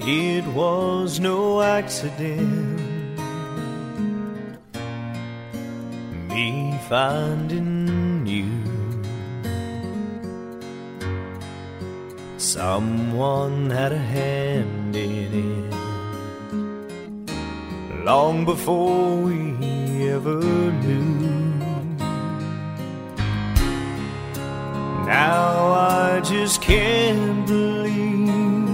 It was no accident, me finding you. Someone had a hand in it long before we ever knew. Now I just can't believe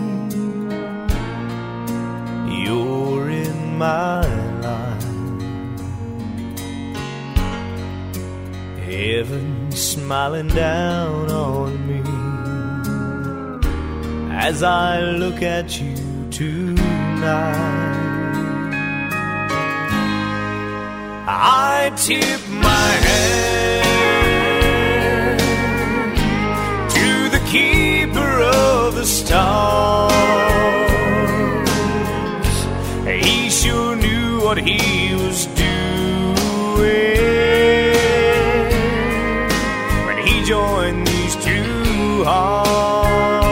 you're in my life. Heaven smiling down on me as I look at you tonight. I tip my hand to the keeper of the stars. He sure knew what he was doing when he joined these two hearts.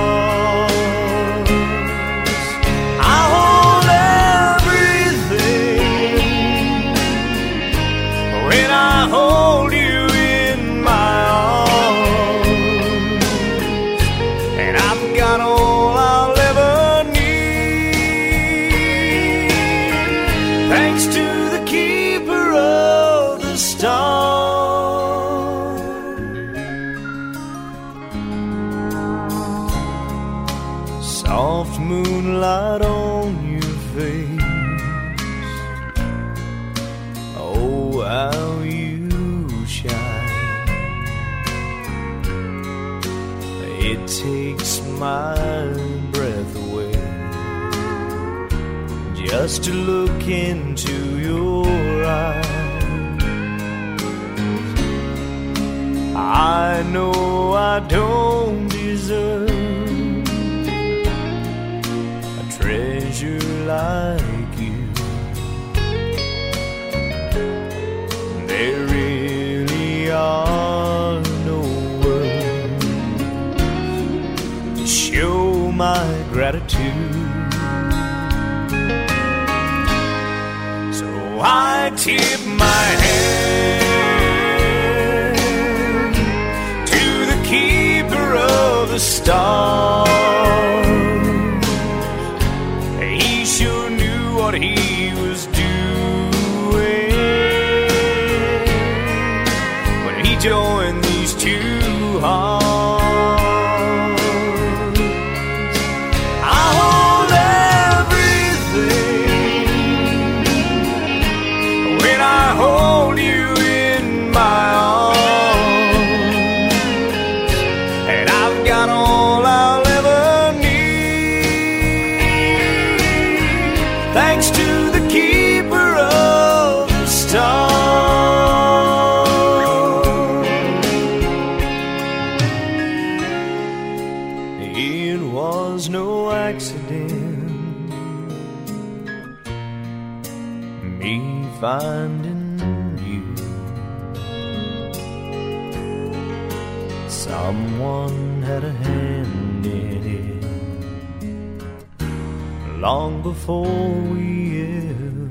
Hold you in my arms, and I've got all I'll ever need, thanks to the keeper of the stars. Soft moonlight on your face, oh how you it takes my breath away just to look into your eyes. I know I don't deserve a treasure like you. There really are no words to show my gratitude. So I tip my hand to the keeper of the stars. He sure knew what he was doing when he joined these two hearts. Hold you in my arms, and I've got all I'll ever need, thanks to the keeper of the stars. It was no accident, me finding someone had a hand in it long before we ever